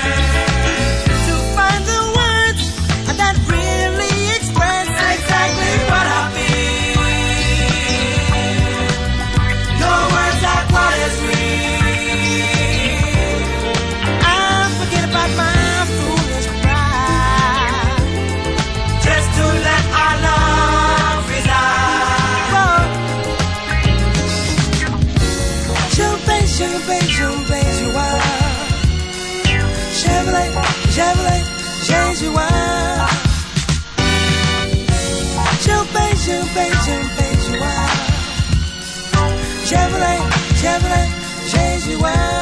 to find the words that really express exactly what I feel. Your words are what is real. I forget about my foolish pride, just to let our love reside. Whoa. Champagne, champagne, champagne, joie. Chevrolet, Chevrolet, change your world. Champagne, champagne, champagne, joie. Chevrolet, Chevrolet, change your world.